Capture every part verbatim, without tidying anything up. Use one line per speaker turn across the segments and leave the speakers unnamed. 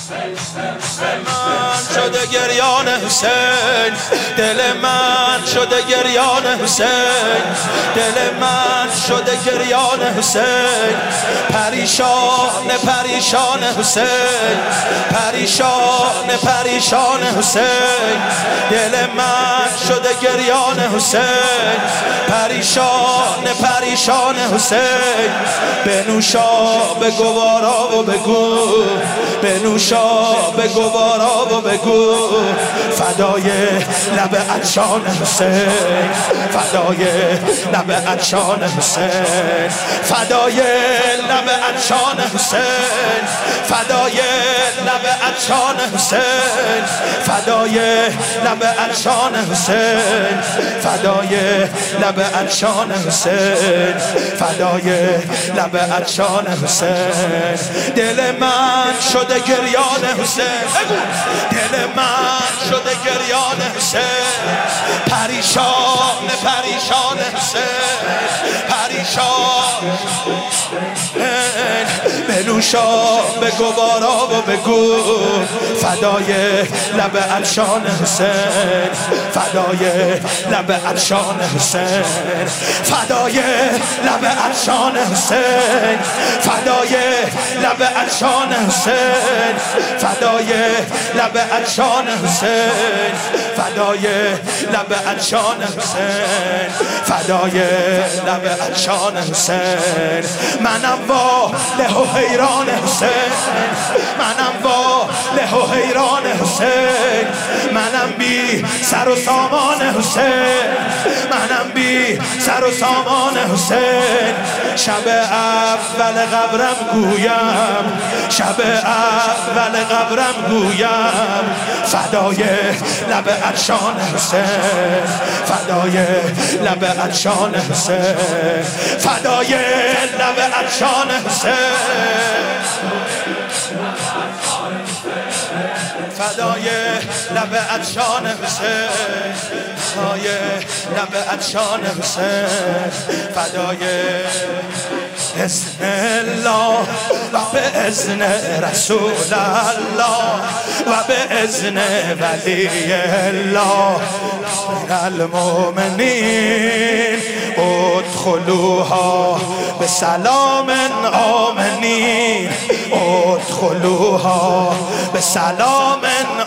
من شده گریان حسین، دل من شده گریان حسین، دل من شده گریان حسین، پریشان پریشان حسین، پریشان پریشان حسین، دل من شده گریان حسین، پریشان پریشان حسین. بنوشا به گوارا و بگو، بنوشا به گوارا و بگو، فدای لب عطشان حسین، فدای لب عطشان حسین، فدای لب عطشان حسین، فدای لب عطشان حسین، فدای لب عطشان حسین، فدای لب عطشان حسین، فدای لب عطشان حسین. دل من شده گریان حسین، دل من شده گریان حسین، پریشان پریشان حسین، پریشان. بنوشا به گوارا و بگو، فدای لب عطشان حسین، فدای لب عطشان حسین، فدای لب عطشان حسین، فدای لب عطشان حسین، فدای لب عطشان حسین، فدای لب عطشان حسین، فدای لب عطشان حسین. منم واله و حیران حسین، منم واله و حیران حسین، منم بی سر و سامان حسین، منم بی سر و سامان حسین. شب اول قبرم گویم، شب اول قبرم گویم، فدای لب عطشان حسین، فدای لب عطشان حسین، فدای لب عطشان حسین، فدای لب عطشان حسین، فدای لب عطشان حسین، فدای بسم الله و به اذن رسول الله و به اذن ولی الله المؤمنین ادخلوها به سلام آمنین، ادخلوها به سلام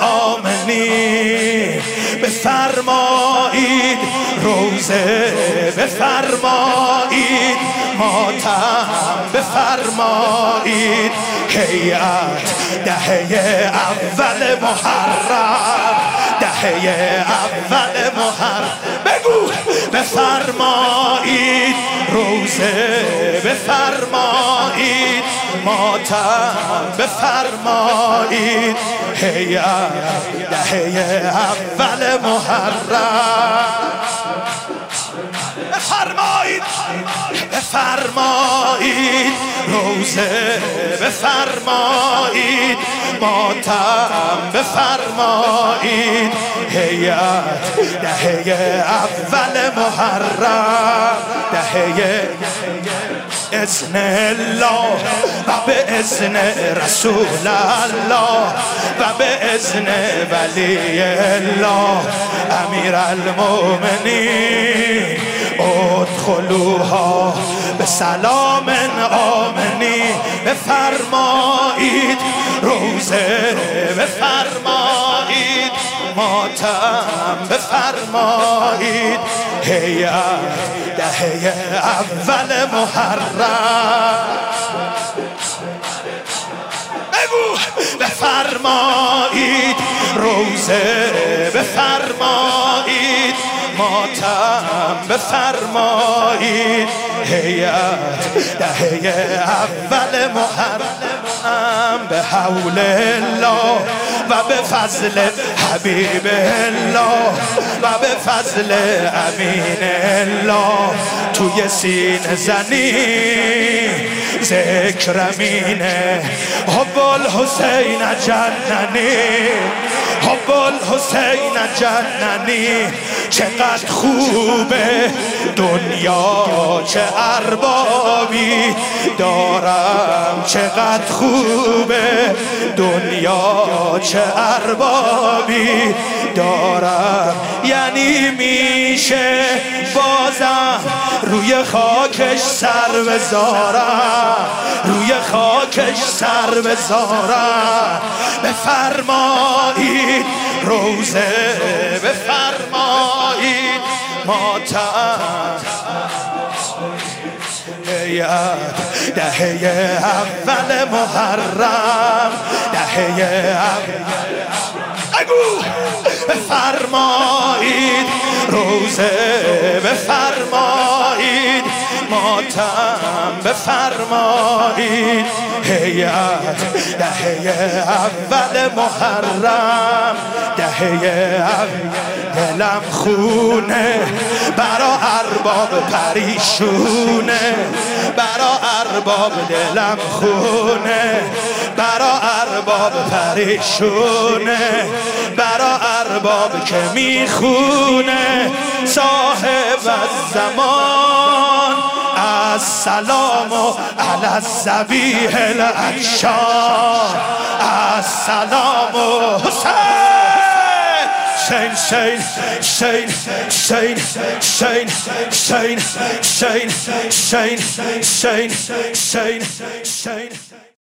آمنین. بفرمایید روزه، بفرمایید ماتم، بفرمایید هیئت دهه اول محرم، دهه اول محرم. بگو بفرمایید روزه، بفرمایید ماتم، بفرمایید هیئت دهه اول محرم. بفرمایید بفرمایید روزه، بفرمایید ماتم، بفرمایید هیئت دهه اول محرم، دهه اذن الله و به اذن رسول الله و به اذن ولی الله امیر المؤمنین ادخلوها به سلام آمنین. بفرمایید روزه، بفرمایید ماتم، بفرمایید هیئت دهه اول محرم. بگو بفرمایید روزه، بفرمایید ماتم، بفرمایید هیئت دهه اول محرم. به حول الله و به فضل حبیب الله و به فضل امین الله توی سینه زنی ذکر امینه. حب الحسین جننی، حب الحسین جننی، چقدر خوبه دنیا، چه اربابی دارم، چقدر خوبه دنیا، چه اربابی دارم. یعنی میشه بازم روی خاکش سر بذارم، روی خاکش سر بذارم. بفرمایید روزه، بفرمایید ماتم، دهه اول محرم، دهه اول اگو بفرمایید روزه، بفرمایید ماتم، بفرمایید هیئت دهه اول محرم، دهه اول. دلم خونه برا ارباب پریشونه، برا ارباب دلم خونه، برا ارباب پریشونه، برا ارباب که میخونه. صاحب الزمان السلام علی الذبیح العطشان، السلام حسین Shane, Shane, Shane, Shane, Shane, Shane, Shane, Shane, Shane, Shane, Shane, Shane.